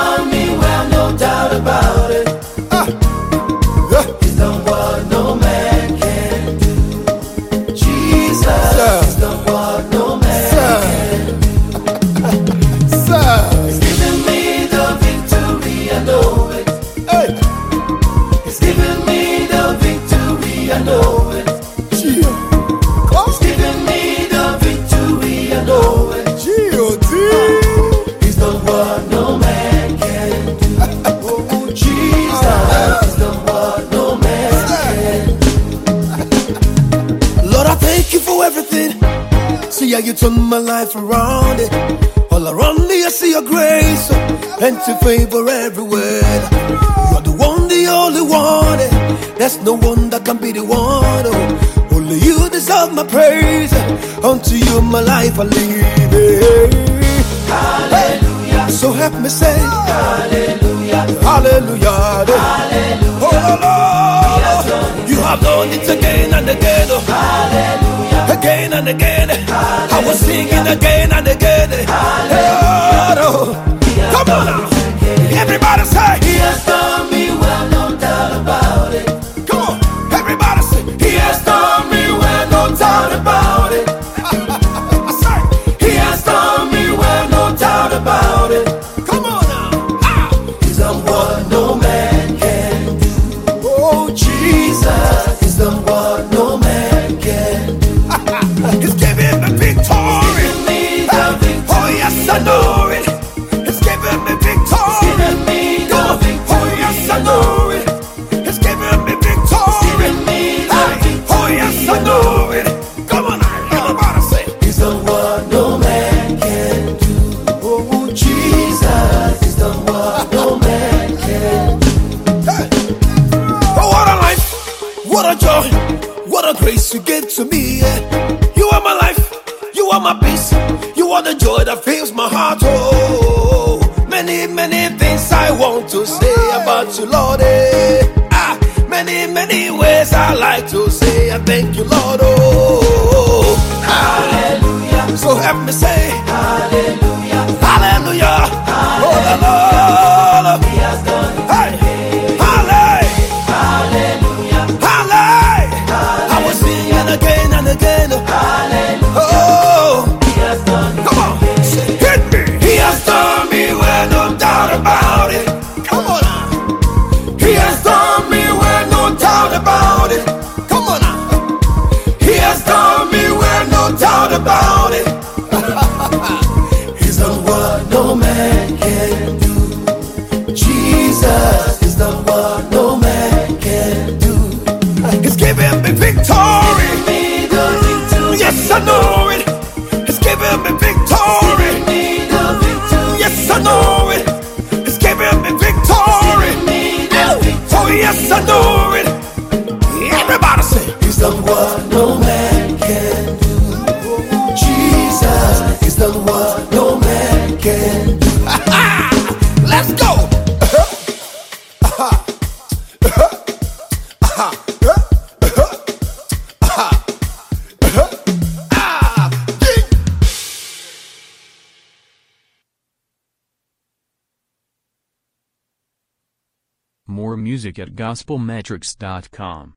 done me well, no doubt about it. He's done what no man can do. Jesus has done what no man can do. He's given me the victory, I know it. He's given me the victory, I know it. He's given me the victory, I know it. He's done what no man can do. Oh, Jesus has done what no man can do. Lord, I thank you for everything. See how you turn my life around it. All around me I see your grace and your favor everywhere. You're the one, the only one. There's no one that can be the one. Only you deserve my praise. Unto you my life I live. Hallelujah. So help me say hallelujah. Hallelujah. Hallelujah. Oh Lord, you have done it again and again. Hallelujah. Again and again. Hallelujah. I was singing again and again. Hallelujah. Come on now. Everybody say he has done me well, no doubt about it. Come on. Everybody say he has done me well, no doubt about it. I say he has done me well, no doubt about it. Come on now. He's done what no man can do. Oh Jesus, he's done what no man can do. He's giving me victory. He's giving me the victory. Oh yes, I know it. He's giving me victory. He's giving me the victory. Oh yes, I know it. He's giving me victory. He's giving me the victory. Oh yes, I know it. Come on now, everybody say he's done what no man can do. Oh Jesus, he's done what no man can do. Hey. Oh, what a life, what a joy, what a grace you gave to me. Yeah. You are my life, you are my peace, you are the joy that fills my heart. Oh, many, many things I want to say about you, Lord. Many, many ways I like to say I thank you, Lord. Oh, hallelujah. So help me say hallelujah. Hallelujah. Oh, the Lord, he has done it. Hey. Hallelujah. Hallelujah. I was singing again and again. Hallelujah. Oh, he has done it. Come on, hit me. He has done me well, no doubt about it. Come on now. He has done me well, no doubt about it. Come on now. He has done me well, no doubt about it. He's done what no man can do. Jesus has done what no man can do. He's giving me victory. He's giving me the victory. Yes, I know it. He's giving me victory. He's giving me the victory. Yes, I know it. He's giving me victory. He's giving me the victory. Oh yes, I know it. Everybody say he's done what no man can do. Jesus, he's done what no man can do. Let's go. More music at gospelmetrics.com.